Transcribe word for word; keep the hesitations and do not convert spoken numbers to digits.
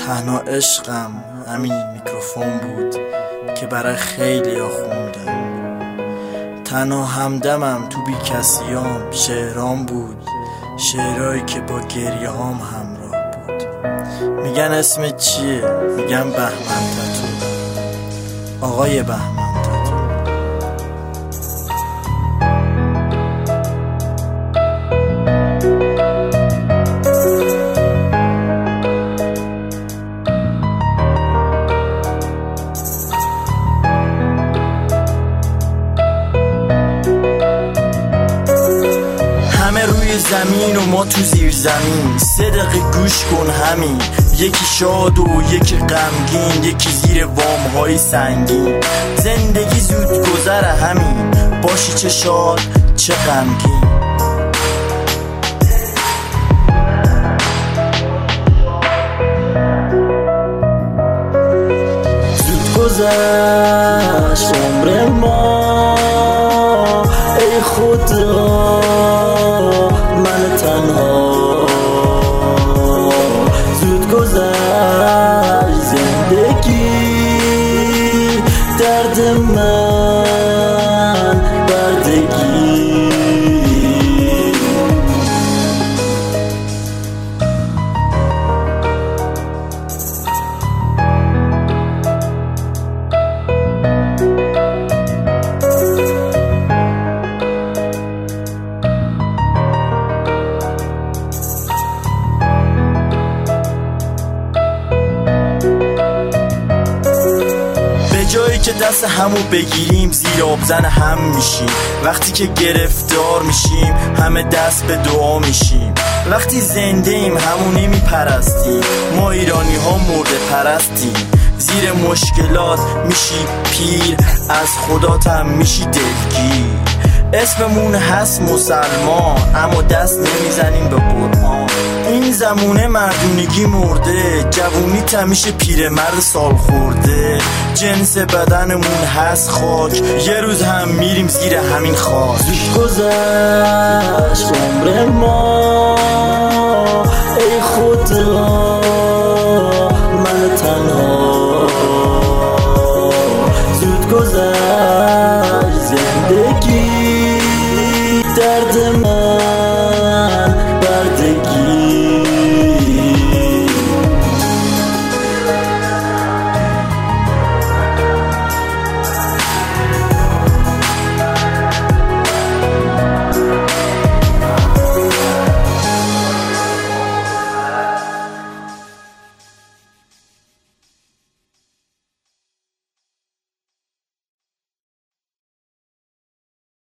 تنها عشقم همین میکروفون بود که برای خیلی ها خوندم. تنها همدمم تو بی کسیام شعرام بود، شعرهایی که با گریه هام همراه بود. میگن اسم چیه؟ میگن بهمن تتو، آقای بهمن. زمین و ما تو زیر زمین، سه دقیقه گوش کن همین. یکی شاد و یکی غمگین، یکی زیر وام های سنگین. زندگی زود گذره همین، باشی چه شاد چه غمگین. زود گذشت عمر ما ای خدا، من تنها. زود گذشت زندگی، درد من بردگی. جایی که دست همو بگیریم زیر آبزن هم میشیم. وقتی که گرفتار میشیم همه دست به دعا میشیم. وقتی زنده ایم همو نمیپرستیم، ما ایرانی ها مرده پرستیم. زیر مشکلات میشی پیر، از خدات هم میشی دلگیر. اسممون هست مسلمان اما دست نمیزنیم به قرآن. این زمونه مردونگی مرده، جوونی تمیشه پیرمرد سال خورده. جنس بدنمون هست خاک، یه روز هم میریم زیر همین خاک. زود گذشت عمر ما ای خدا، من تنها. زود گذشت زندگی، درد من